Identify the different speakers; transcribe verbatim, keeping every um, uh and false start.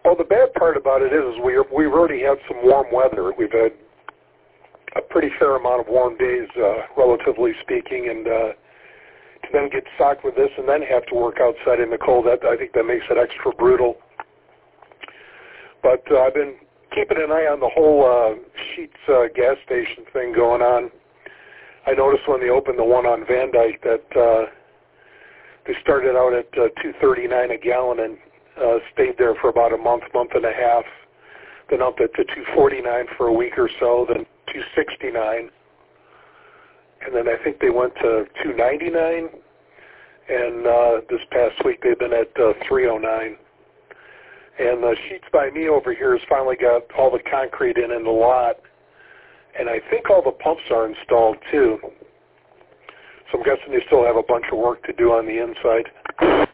Speaker 1: Well, the bad part about it is, is we, we've already had some warm weather. We've had a pretty fair amount of warm days, uh, relatively speaking, and uh, to then get socked with this and then have to work outside in the cold, that, I think that makes it extra brutal. But uh, I've been keeping an eye on the whole uh, Sheetz uh, gas station thing going on. I noticed when they opened the one on Van Dyke that uh, they started out at uh, two thirty-nine a gallon and uh, stayed there for about a month, month and a half. Then up it to two forty-nine for a week or so, then two sixty-nine, and then I think they went to two ninety-nine. And uh, this past week they've been at uh, three oh nine. And the Sheetz by me over here has finally got all the concrete in in the lot, and I think all the pumps are installed too. So I'm guessing they still have a bunch of work to do on the inside.